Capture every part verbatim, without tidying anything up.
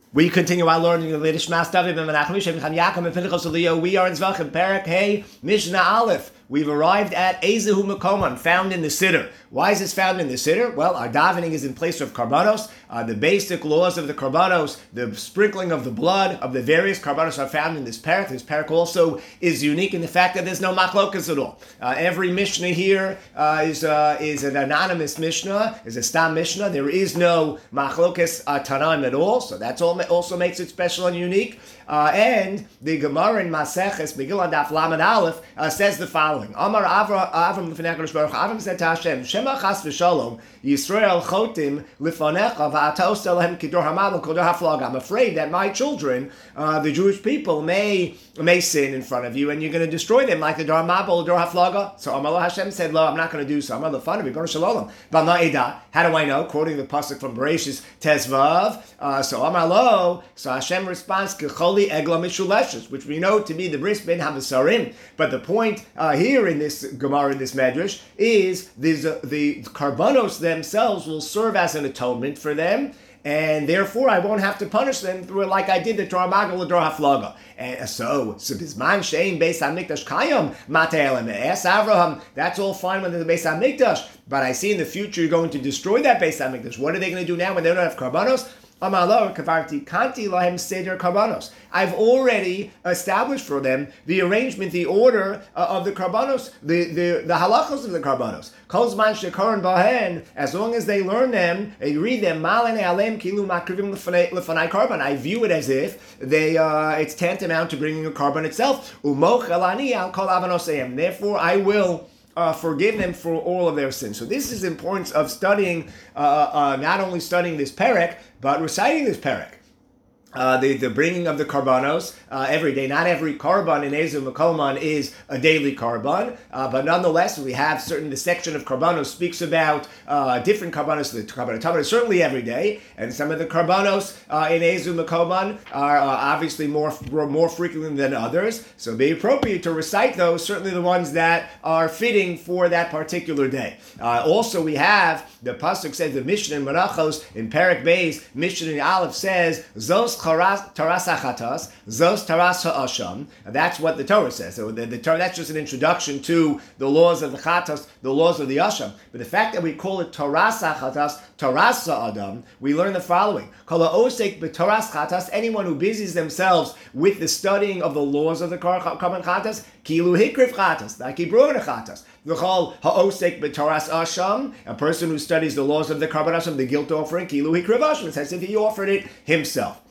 We continue our learning of Yiddish Mas David ben Menachem Yishem Cham Yaakov and Pinchas Eliyah. We are in Zvachim Perek Hey Mishnah Aleph. We've arrived at Ezehu Mekoman, found in the Siddur. Why is this found in the Siddur? Well, our davening is in place of karbanos. Uh, the basic laws of the karbanos, the sprinkling of the blood of the various karbanos are found in this perek. This perek also is unique in the fact that there's no machlokas at all. Uh, every Mishnah here uh, is uh, is an anonymous Mishnah, is a stam Mishnah. There is no machlokas uh, tanaim at all, so that's all also makes it special and unique. Uh, and the Gemara in Maseches Megillah Daf Lamed Aleph uh, says the following: Amar Avram Avram Lefnei Hakadosh Baruch Hu, Avram said to Hashem, Shema Chas v'Shalom Yisrael Chotim Lefanecha v'Ata Oseh Lahem Kidor Hamabel Kodor Haflag. I'm afraid that my children, uh, the Jewish people, may may sin in front of you, and you're going to destroy them like the Dor Hamabel or Dor Haflaga. So Amar Hashem said, Lo, I'm not going to do so. Amar Lefanav Yibor Shalom B'Ma Eda. How do I know? Quoting the pasuk from Bereshis Tezvav. Uh, so Amar Lo. So Hashem responds, Kecholi Egla Mishuleshes, which we know to be the Bris Ben Havasarim. But the point uh, here in this Gemara, in this Medrash, is these, uh, the karbanos themselves will serve as an atonement for them, and therefore I won't have to punish them through it like I did the Torah Magal or Torah Haflaga. And so, so Bisman Shein Beis HaMikdash Kayam Mate'elem Es Avraham. That's all fine when there's a Beis HaMikdash, but I see in the future you're going to destroy that Beis HaMikdash. What are they going to do now when they don't have karbanos? I've already established for them the arrangement, the order uh, of the karbanos, the, the, the halachos of the karbanos. As long as they learn them, they read them, I view it as if they uh, it's tantamount to bringing a carbon itself. Therefore, I will Uh, forgive them for all of their sins. So this is the importance of studying, uh, uh, not only studying this perek, but reciting this perek. Uh, the, the bringing of the karbanos uh, every day. Not every karban in Ezehu Mekoman is a daily karban, uh, but nonetheless, we have certain, the section of karbanos speaks about uh, different karbanos. The karban tamid is certainly every day, and some of the karbanos uh, in Ezehu Mekoman are uh, obviously more more frequently than others. So it'd be appropriate to recite those, certainly the ones that are fitting for that particular day. Uh, also, we have, the pasuk says, the Mishnah in Menachos, in Perek Beis, Mishnah in Aleph says, Zos Taras Achatas, Zos Taras Ha'asham. That's what the Torah says. So the, the Torah, that's just an introduction to the laws of the Chatas, the laws of the Asham. But the fact that we call it Taras Achatas, Taras Ha'adam, we learn the following: Kol ha'osek b'Taras Chatas, anyone who busies themselves with the studying of the laws of the Karban Chatas, Kilu Hikrif Chatas, like he brought a Chatas. V'chol ha'osek b'Taras Asham, a person who studies the laws of the Karban Asham, the guilt offering, Kilu Hikrif Asham, it's as if he offered it himself.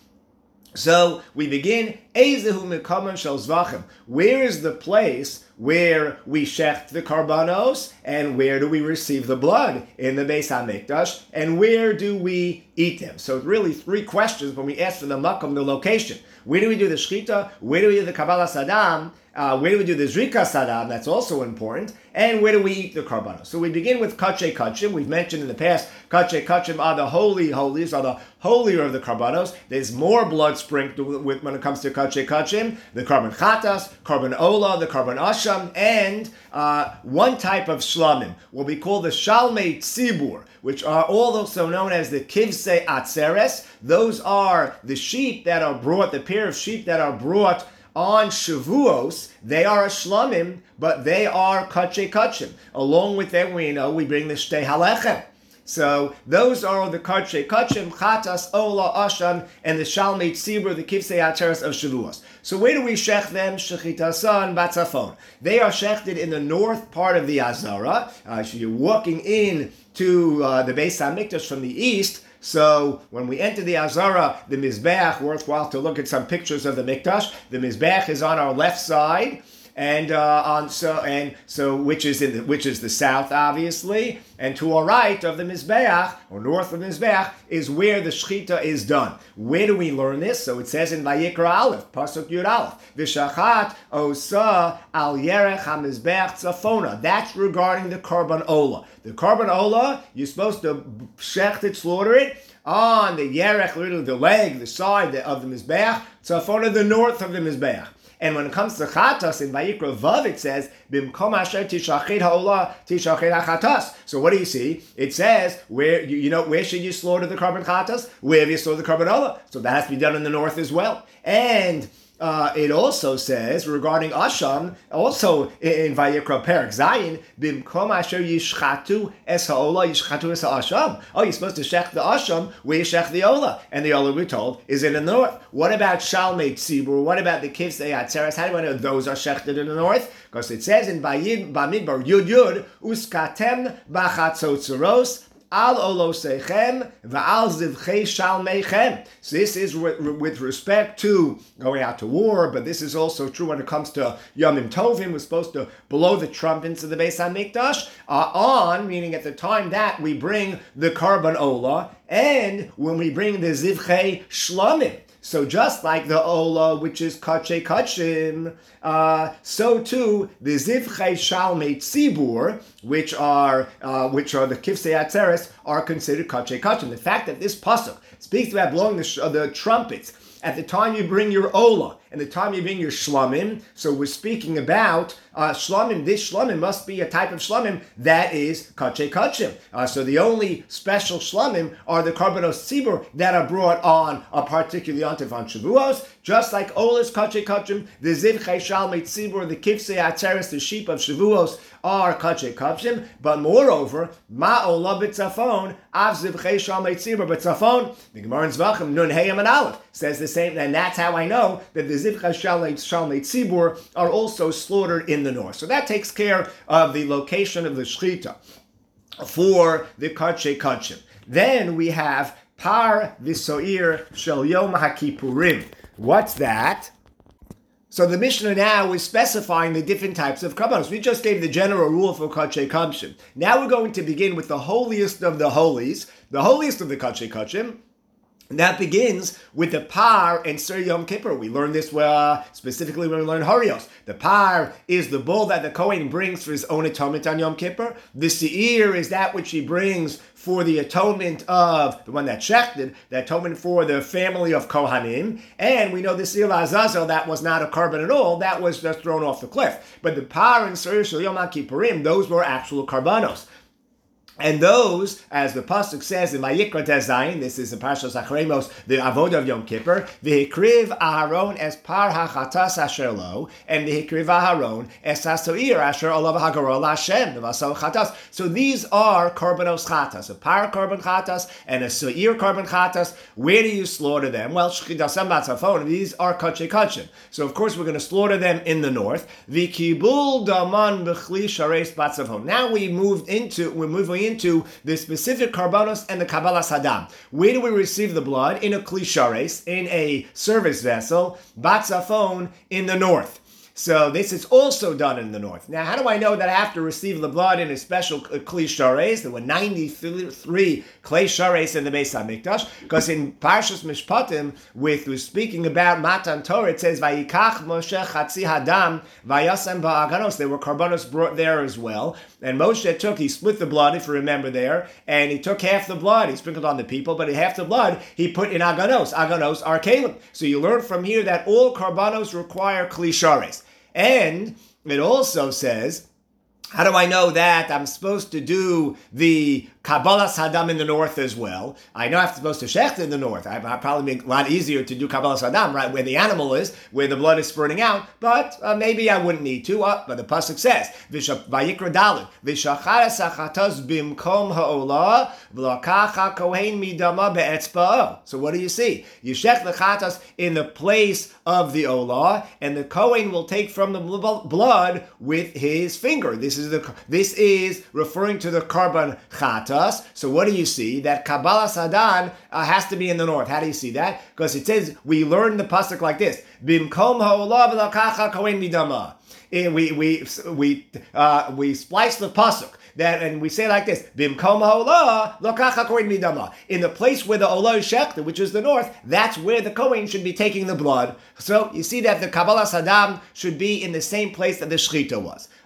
So we begin, Ezehu Mekoman Shel Zvachim. Where is the place where we shecht the karbanos, and where do we receive the blood? In the Beis HaMikdash, and where do we eat them? So really three questions when we ask for the makom, the location. Where do we do the shechita? Where do we do the kabbalah sadam? Uh, where do we do the zrika sadam? That's also important. And where do we eat the karbanos? So we begin with kachei kachim. We've mentioned in the past, kachei kachim are the holy holies, are the holier of the karbanos. There's more blood sprinkled with when it comes to kachei kachim, the karban chatas, karban ola, the karban asham, and uh, one type of shlamim will be called the shalmei tzibur, which are also known as the kivsei atzeres. Those are the sheep that are brought, the pair of sheep that are brought on Shavuos. They are a shlamim, but they are kachei kachim. Along with them, we know we bring the shtei halechem. So those are the kachei kachim, chatas, ola, asham, and the shalmei tzibur, the kivsei atzeres of Shavuos. So where do we shech them? Shechitasan batzafon. They are shechted in the north part of the Azara. Uh, so you're walking in to uh, the Beis HaMikdash from the east. So when we enter the Azara, the Mizbeach, worthwhile to look at some pictures of the Mikdash. The Mizbeach is on our left side, and uh, on so and so which is in the, which is the south, obviously, and to our right of the Mizbeach, or north of the Mizbeach, is where the Shechita is done. Where do we learn this? So it says in Vayikra Aleph, Pasuk Yud Aleph, V'shachat osa al yerech ha-Mizbeach tzafona. That's regarding the Karban Ola. The Karban Ola, you're supposed to shecht it, slaughter it, Uh, on the yerech, literally the leg, the side of the mizbeach, tzafona, the north of the mizbeach. And when it comes to chatas in Vayikra Vav, it says bimkom asher tishachid haolah tishachid hachatas. So what do you see? It says where you, you know where should you slaughter the carbon chatas? Where have you slaughter the carbon olah? So that has to be done in the north as well. And Uh, it also says regarding Asham, also in Vayikra Perek Zayin, bimkom asher yishchatu es haolah yishchatu es ha'asham. Oh, you're supposed to shech the Asham where you shech the olah, and the olah we're told is in the north. What about Shalmei Tzibur? What about the Kivsei Atzeres? How do I know those are shechted in the north? Because it says in Vayid Bamidbar Yud Yud uskatem bachatzotzeros al olosechem va'al zivchei shalmeichem. So this is with, with respect to going out to war, but this is also true when it comes to Yomim Tovim. We're supposed to blow the trumpets of the Beis HaMikdash uh, on, meaning at the time that we bring the Karban Olah, and when we bring the Zivchei Shlomim. So just like the Olah, which is Kache Kachim, uh, so too the Zivchei Shalmei Tzibur, which are uh, which are the Kivsei Atzeres, are considered Kache Kachim. The fact that this pasuk speaks about blowing the, sh- uh, the trumpets at the time you bring your Olah and the time you bring your Shlomim, so we're speaking about uh, Shlomim. This Shlomim must be a type of Shlomim that is Kache Kachim. Uh, so the only special Shlomim are the Karbanos Tzibur that are brought on a particular Yontif on Shavuos, just like Ola's Kache Kachim, the Zivchei Shalmei Tzibur, the Kivsei Atzeres, the sheep of Shavuos, are Kache Kachim, but moreover, Ma Olah B'tzafon, Av Zivchei Shalmei Tzibur B'tzafon, the Gemara in Zvachim, Nun Heyam and Aleph, says the same, and that's how I know that the Zivchei Shalmei Tzibur are also slaughtered in the north. So that takes care of the location of the Shechita for the Kache Kachim. Then we have Par V'Soir Shel Yom HaKippurim. What's that? So the Mishnah now is specifying the different types of karbanos. We just gave the general rule for Kache Kachim. Now we're going to begin with the holiest of the holies, the holiest of the Kache Kachim. And that begins with the par and Ser Yom Kippur. We learned this uh, specifically when we learned Harios. The par is the bull that the Kohen brings for his own atonement on Yom Kippur. The seir is that which he brings for the atonement of the one that shechted, the atonement for the family of Kohanim. And we know the seir Azazel, that was not a carbon at all, that was just thrown off the cliff. But the par and Ser Yom Kippurim, those were actual karbanos. And those, as the pasuk says in Vayikra Tezayin, this is in Parshas Achremos, the avodah of Yom Kippur, v'hikriv Aharon es par hachatas asher lo, and v'hikriv Aharon es hasoir asher olav hagarol Hashem v'vaso chatas. So these are karbanos chatas, a par carbon chatas and a soir carbon chatas. Where do you slaughter them? Well, shchidasam batzafon. These are kache kachim. So of course we're going to slaughter them in the north. V'kibul daman b'chli shareis batzafon. Now we moved into, we're moving into into the specific karbanos and the kabbalas hadam. Where do we receive the blood? In a kli shareis, in a service vessel, batzafon, in the north. So this is also done in the north. Now, how do I know that I have to receive the blood in a special kli shareis? There were ninety-three klei shareis in the Beis HaMikdash, because in Parshas Mishpatim, with who's speaking about Matan Torah, it says Vayikach Moshe Chatzi Hadam Vayasem Ba'aganos. There were karbanos brought there as well, and Moshe took, he split the blood, if you remember there, and he took half the blood, he sprinkled on the people, but half the blood he put in aganos. Aganos are kalim. So you learn from here that all karbanos require kli shareis. And it also says, how do I know that I'm supposed to do the Kabbalas Hadam in the north as well? I know I'm supposed to shecht in the north. I probably make a lot easier to do Kabbalas Hadam right where the animal is, where the blood is spurting out, but uh, maybe I wouldn't need to. Uh, but the pasuk says, Vayikra Dalet, V'shachar sachatos bimkom ha'olah, v'lakacha kohen midama be'etzba'o. So what do you see? You shecht the chatas in the place of the olah, and the kohen will take from the blood with his finger. This is the this is referring to the karban chatas. So what do you see? That Kabbalas Hadam uh, has to be in the north. How do you see that? Because it says, we learn the pasuk like this: Bimkom ha'olah v'lakacha kohen midama. We we we uh, we splice the pasuk. That, and we say like this: Bimkom ha'olah lokacha kohen midama. In the place where the olah is shechted, which is the north, that's where the kohen should be taking the blood. So you see that the Kabbalas Hadam should be in the same place that the shechita was.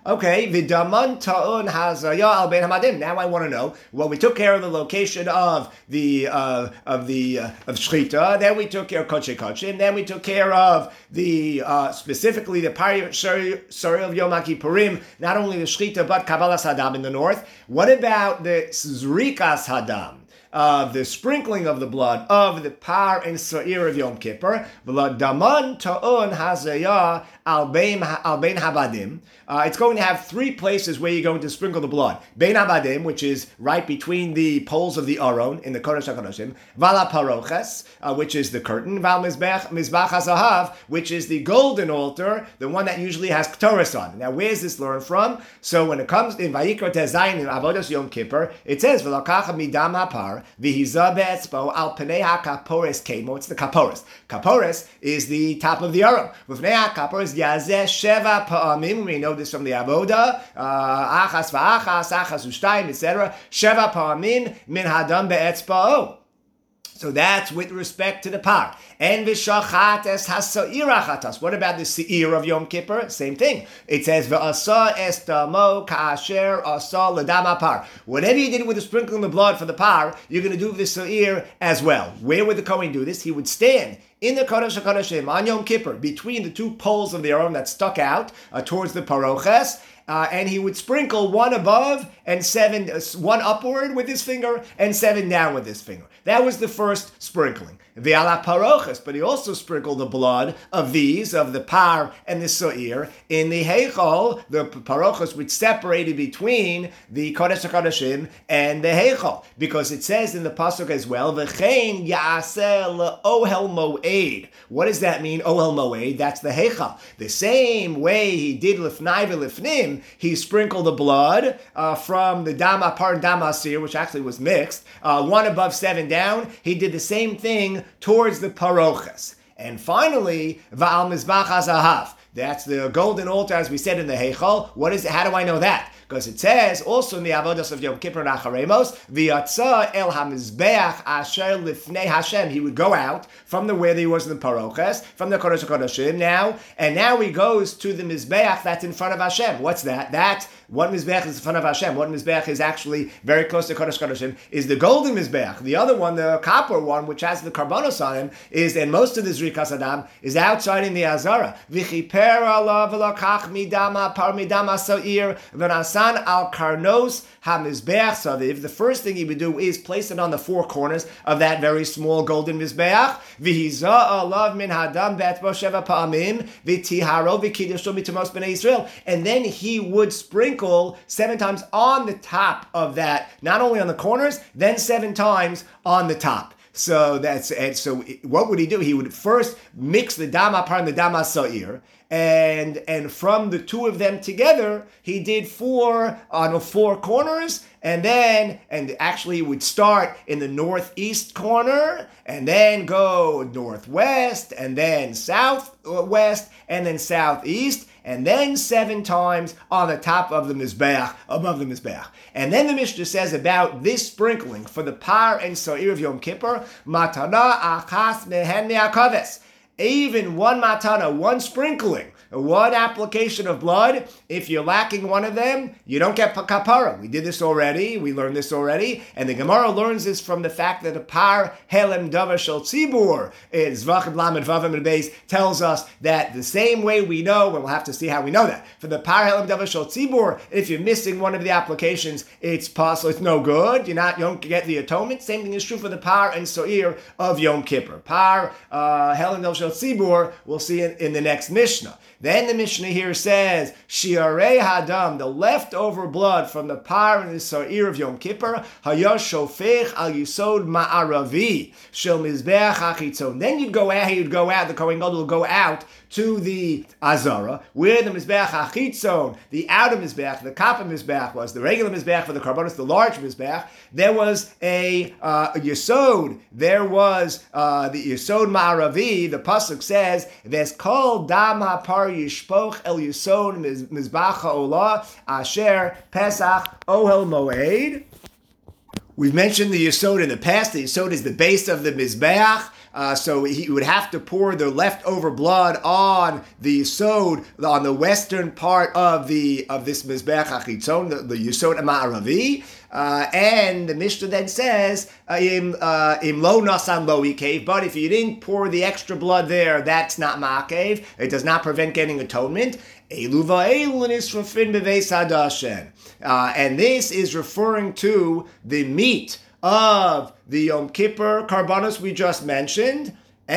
Okay, v'daman ta'un hazaya al bein hamadim. Now I want to know. Well, we took care of the location of the uh, of the uh, of shchita. Then we took care of kodesh kodeshim. Then we took care of the uh, specifically the pari sari of Yom Kippurim. Not only the shchita but kabbalas hadam in the north. What about the zrikas hadam? Of uh, the sprinkling of the blood of the par and sa'ir of Yom Kippur, v'la daman ta'un hazaya al bein habadim. Uh, it's going to have three places where you're going to sprinkle the blood. Bein habadim, which is right between the poles of the aron in the Kodesh HaKodeshim, vala paroches, uh, which is the curtain, val mizbech mizbach hazahav, which is the golden altar, the one that usually has ktoros on. Now, where is this learned from? So when it comes in Vayikra Tezayin in Avodas Yom Kippur, it says v'lakacha midam hapar v'hiza be'etzbo al penei ha'kapores kemo. It's the kapores. Kapores is the top of the aron. V'fnei ha'kapores yazeh sheva pa'amim. We know this from the Avoda. Achas v'achas, achas u'shtayim, et cetera. Sheva pa'amim min hadam be'etzbo. So that's with respect to the par. And v'shachates hasa'ir achatas. What about the se'ir of Yom Kippur? Same thing. It says v'asa es damo ka'asher asa l'dam par. Whatever you did with the sprinkling of the blood for the par, you're going to do the se'ir as well. Where would the Kohen do this? He would stand in the Kodesh HaKodeshim on Yom Kippur between the two poles of the aron that stuck out uh, towards the paroches. Uh, and he would sprinkle one above and seven, uh, one upward with his finger and seven down with his finger. That was the first sprinkling. V'ala paroches, but he also sprinkled the blood of these, of the par and the so'ir, in the heichal, the paroches which separated between the Kodesh HaKodeshim and the heichal. Because it says in the pasuk as well, v'chein ya'aseh ohel mo'ed. What does that mean, ohel mo'ed? That's the heichal. The same way he did lifnai v'lifnim, he sprinkled the blood uh, from the dama par and dama asir, which actually was mixed, uh, one above, seven down. He did the same thing towards the paroches. And finally, va'al mizbach hazahav. That's the golden altar, as we said in the heichal. What is it? How do I know that? Because it says also in the avodas of Yom Kippur and Acharemos, v'yatza el hamizbeach asher lifnei Hashem. He would go out from the where he was in the paroches, from the Kodesh HaKodeshim now, and now he goes to the mizbeach that's in front of Hashem. What's that? That what mizbeach is in front of Hashem. What mizbeach is actually very close to Kodesh HaKodeshim is the golden mizbeach. The other one, the copper one, which has the karbanos on him, is, and most of the zrikas hadam is outside in the azara. V'chiper alav v'lakach midama par midama sa'ir v'nasan al karnos hamizbeach saviv. The first thing he would do is place it on the four corners of that very small golden mizbeach. V'hiza alav min hadam be'etzbo sheva pa'amim v'tiharo v'kiddusho mitamos b'nei Yisrael. And then he would sprinkle seven times on the top of that, not only on the corners, then seven times on the top. So that's and so. What would he do? He would first mix the dama par and the dama sa'ir, and and from the two of them together, he did four on the four corners, and then and actually he would start in the northeast corner, and then go northwest, and then southwest, and then southeast. And then seven times on the top of the mizbeach, above the mizbeach. And then the Mishnah says about this sprinkling for the par and sa'ir of Yom Kippur, matana achas mehen me'akaves. Even one matana, one sprinkling, one application of blood, if you're lacking one of them, you don't get kapara. We did this already. We learned this already. And the Gemara learns this from the fact that a par helem davar shel tzibur, zvachim lamed vavim and beis, tells us that the same way we know, and we'll have to see how we know that, for the par helem davar shel tzibur, if you're missing one of the applications, it's possible, it's no good. You're not, you don't get the atonement. Same thing is true for the par and so'ir of Yom Kippur. Par uh, helem davar shel tzibur, we'll see in, in the next Mishnah. Then the Mishnah here says, Shiarei Hadam, the leftover blood from the par and the sa'ir of Yom Kippur, Hayosh Shofech al Yisod Ma'aravi, Shel Mizbeach HaChitzon. Then you'd go out, you'd go out, the Kohen Gadol will go out to the Azara, where the Mizbeach HaChitzon, the outer Mizbeach, the Kappa Mizbeach was, the regular Mizbeach for the Karbonos, the large Mizbeach, there was a, uh, a Yisod, there was uh, the Yisod Ma'aravi, the Pasuk says, Ves Kol Dam HaPar Yishpoch El Yisod Mizbach HaOlah Asher Pesach Ohel Moed. We've mentioned the Yisod in the past. The Yisod is the base of the Mizbeach. Uh, so he would have to pour the leftover blood on the Yisod, on the western part of the of this Mizbeach HaChitzon, the, the Yisod Ma'aravi. Uh, and the Mishnah then says, uh, im, uh, im lo nasan lo ikev, but if you didn't pour the extra blood there, that's not ma'akev. It does not prevent getting atonement. Elu va'elu nisrafin beveis hadashen. Uh, and this is referring to the meat of the Yom Kippur Karbanos we just mentioned,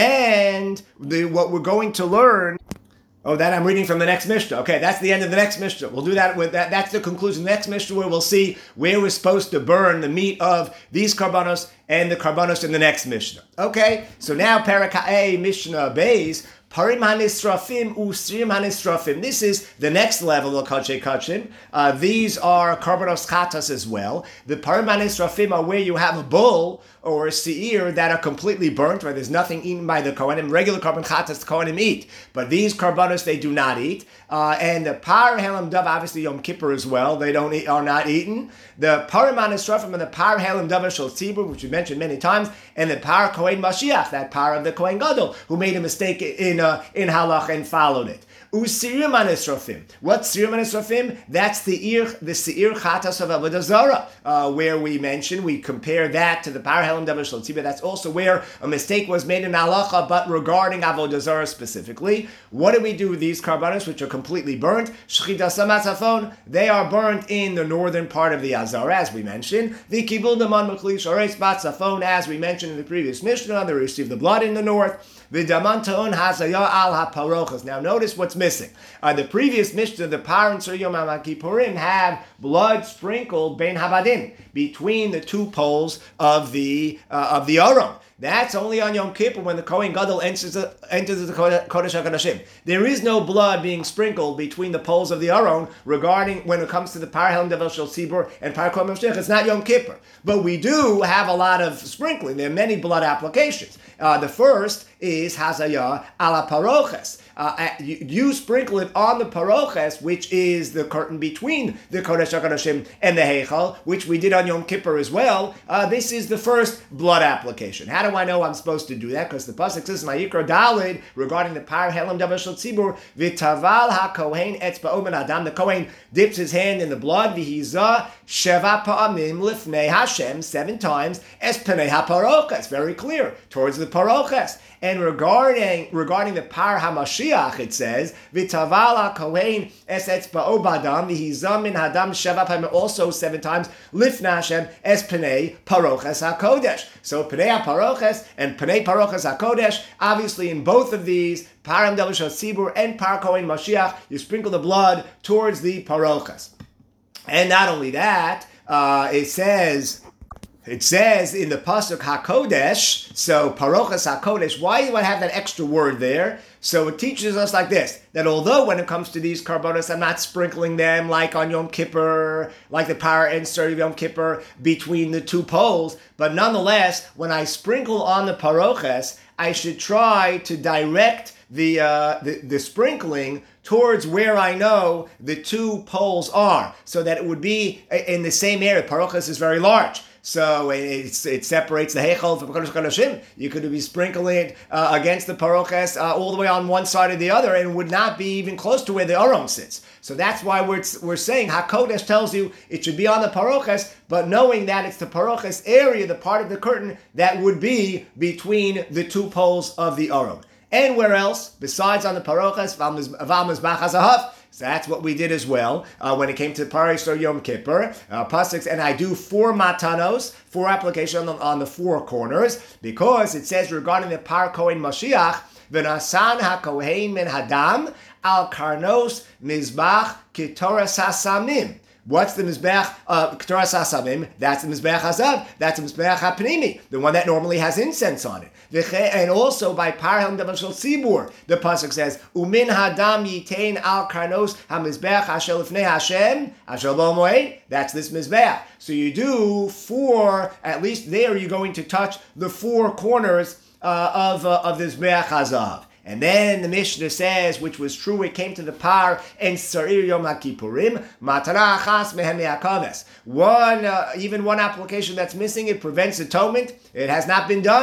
and the, what we're going to learn. Oh, that I'm reading from the next Mishnah. Okay, that's the end of the next Mishnah. We'll do that with that. That's the conclusion of the next Mishnah, where we'll see where we're supposed to burn the meat of these Karbanos and the Karbanos in the next Mishnah. Okay, so now Perek Ha'eh Mishnah Beis. Parim hanisrafim usrim hanisrafim. This is the next level of kachei kachim. Uh, these are karbanos chatas as well. The parim hanisrafim are where you have a bull or a seir that are completely burnt, where there's nothing eaten by the kohanim. Regular karban chatas the kohanim eat, but these karbanos they do not eat. Uh, and the par helam dav, obviously Yom Kippur as well, they don't eat, are not eaten. The parim hanisrafim and the par helam dav shel tzibur, which we mentioned many times, and the par kohen mashiach, that par of the kohen gadol who made a mistake in. Uh, in halach and followed it. Usirim anisrafim. What's sirim anisrafim? That's the ir, the seir chatas of avodah zarah, uh, where we mentioned we compare that to the par helam davar shel tzibur. That's also where a mistake was made in halacha, but regarding avodah zarah specifically. What do we do with these karbanos which are completely burnt? Shchitas hamatzafon. They are burnt in the northern part of the azara, as we mentioned. The kibul daman mechli shareis batzafon, as we mentioned in the previous Mishnah, they receive the blood in the north. V'damanton hazaya al haparochas. Now notice what's missing. Uh, the previous Mishnah, the par and Sur Yom HaKippurim, have blood sprinkled bein habadim, between the two poles of the uh, of the aron. That's only on Yom Kippur when the Kohen Gadol enters the, enters the Kodesh HaKodashim. There is no blood being sprinkled between the poles of the Aron regarding when it comes to the Par Helam Devel Shel Tzibur and Par Kohen Mashiach. It's not Yom Kippur. But we do have a lot of sprinkling. There are many blood applications. Uh, the first is Hazaya ala Paroches. Uh, you, you sprinkle it on the Paroches, which is the curtain between the Kodesh HaKodashim and the Heichal, which we did on Yom Kippur as well. Uh, this is the first blood application. How do I know I'm supposed to do that? Because the pasuk says, "Ma'ikra Dalid," regarding the Par Helam Davar Shel Tzibur, "V'taval haKohen etzba'o ben Adam." The Kohen dips his hand in the blood. V'hizah sheva pa'amim lifnei Hashem, seven times. Es penei haParoches, very clear, towards the Paroches. And regarding regarding the Par HaMashiach, it says, "V'taval haKohen es etzba'o b'Adam v'hizah min Hadam sheva pa'amim," also seven times. Lifnei Hashem es penei Paroches haKodesh. So penei haParoches and penei Paroches haKodesh. Obviously, in both of these, Par Helam Davar Shel Tzibur and Par Kohen Mashiach, you sprinkle the blood towards the Paroches. And not only that, uh, it says. It says in the pasuk HaKodesh, so Paroches HaKodesh, why do I have that extra word there? So it teaches us like this, that although when it comes to these karbonos, I'm not sprinkling them like on Yom Kippur, like the Par and Sur Yom Kippur, between the two poles, but nonetheless, when I sprinkle on the Paroches, I should try to direct the, uh, the, the sprinkling towards where I know the two poles are, so that it would be in the same area. Paroches is very large. So it's, it separates the Heichal from Kodesh HaKodashim. You could be sprinkling it uh, against the Paroches uh, all the way on one side or the other, and would not be even close to where the Aron sits. So that's why we're, we're saying HaKodesh tells you it should be on the Paroches, but knowing that it's the Paroches area, the part of the curtain that would be between the two poles of the Aron. And where else, besides on the Paroches, Val Mizbach HaZahav. So that's what we did as well uh, when it came to Paris or Yom Kippur. Uh, Pasiks, and I do four matanos, four applications on, on the four corners, because it says regarding the Par Kohen Mashiach, V'nasan HaKohen min Hadam al Karnos Mizbach Kitoras HaSamim. What's the Mizbeach uh, Ketoras HaSamim? That's the Mizbeach HaZav. That's the Mizbeach HaPnimi, the one that normally has incense on it. And also by Par Helam Davar Shel Tzibur, the pasuk says, "Umin Hadam Yitein al Karnos HaMizbeach Asher Lifnei Hashem Asher Lo Moed." That's this Mizbeach. So you do four, at least there you're going to touch the four corners uh, of uh, of this Mizbeach HaZav. And then the Mishnah says, which was true, it came to the Par and Sur Yom HaKippurim, Matana Achas Mehem Me'akaves. One, uh, even one application that's missing, it prevents atonement. It has not been done.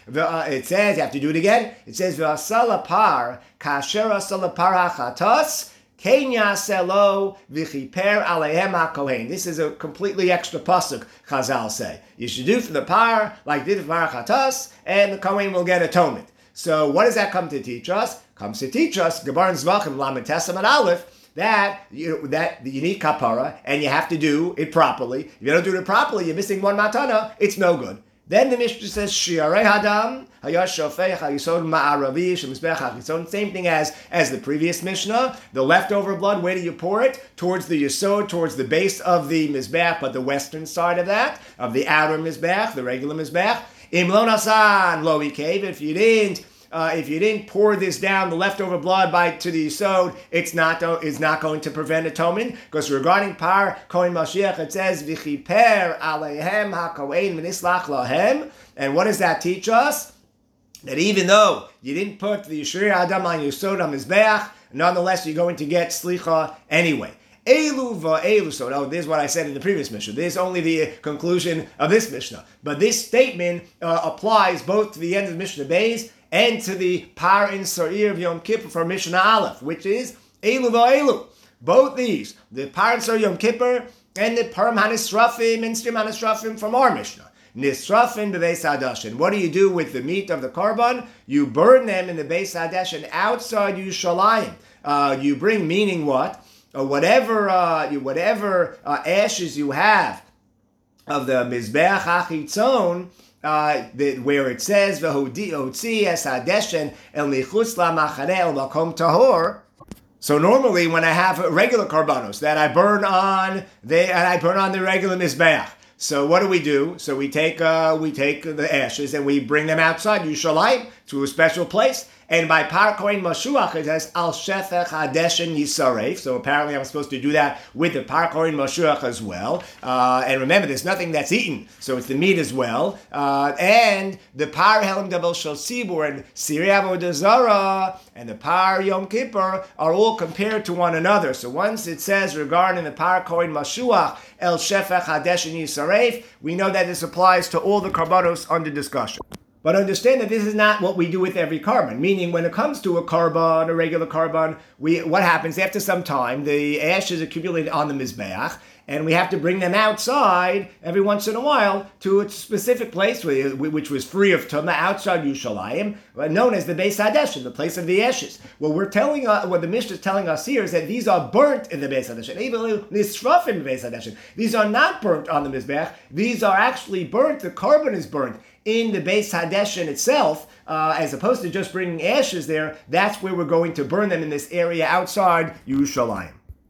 Uh, it says, you have to do it again. It says, V'asala par, kasher asala par hachatos, Kenya selo v'chiper alehem hakohen. This is a completely extra pasuk, Chazal say. You should do for the par, like did for chatas, and the kohen will get atonement. So what does that come to teach us? Comes to teach us, Gebar and Zvachim, Lamed Tesam and Aleph, that you, that you need kapara, and you have to do it properly. If you don't do it properly, you're missing one matana, it's no good. Then the Mishnah says, Shiarei Hadam, Hayash Shofech, Hayisod Ma'aravi, Shemizbech HaChitzon. Same thing as, as the previous Mishnah. The leftover blood, where do you pour it? Towards the Yisod, towards the base of the Mizbech, but the western side of that, of the outer Mizbech, the regular Mizbech. Im lo nasan lo ikev. If you didn't, uh, if you didn't pour this down, the leftover blood by to the Yisod, it's not it's not going to prevent atonement. Because regarding par kohen Mashiach, it says v'chiper aleihem hakohen v'nislach lahem. And what does that teach us? That even though you didn't put the Yishrei Adam on Yisod on Mizbeach, nonetheless you're going to get slicha anyway. Elu va'elu. So no, this is what I said in the previous Mishnah. This is only the conclusion of this Mishnah. But this statement uh, applies both to the end of Mishnah Beis and to the par in Sa'ir of Yom Kippur for Mishnah Aleph, which is elu va'elu. Both these, the par in Sa'ir Yom Kippur and the param hanisrafim and strim hanisrafim from our Mishnah. Nisrafin bebeis hadashin. What do you do with the meat of the korban? You burn them in the beis hadashin outside Yerushalayim. Uh, you bring, meaning what? Uh, whatever, uh, whatever uh, ashes you have of the mizbeach hachitzon, uh, the, where it says v'hotzi es hadashin el michutz lamachaneh el makom tahor. So normally, when I have regular korbanos that I burn on, they and I burn on the regular mizbeach. So what do we do? So we take uh, we take the ashes and we bring them outside Yerushalayim to a special place. And by par kohen mashuach, it says al shefech hadeshen yisaref. So apparently I'm supposed to do that with the par kohen mashuach as well. Uh, and remember, there's nothing that's eaten, so it's the meat as well. Uh, and the par helam dabel shel sibur and sirei avodah zara and the par yom kippur are all compared to one another. So once it says regarding the par kohen mashuach el shefech hadeshen yisaref, we know that this applies to all the karbanos under discussion. But understand that this is not what we do with every carbon. Meaning, when it comes to a carbon, a regular carbon, we what happens after some time? The ashes accumulate on the mizbeach, and we have to bring them outside every once in a while to a specific place which was free of tumah outside Yerushalayim, known as the Beis Hadeshin, the place of the ashes. What we're telling, uh, what the Mishnah is telling us here is that these are burnt in the Beis Hadeshin. These are not burnt on the mizbeach. These are actually burnt. The carbon is burnt in the Beis Hadeshin itself, uh, as opposed to just bringing ashes there. That's where we're going to burn them, in this area outside Yerushalayim.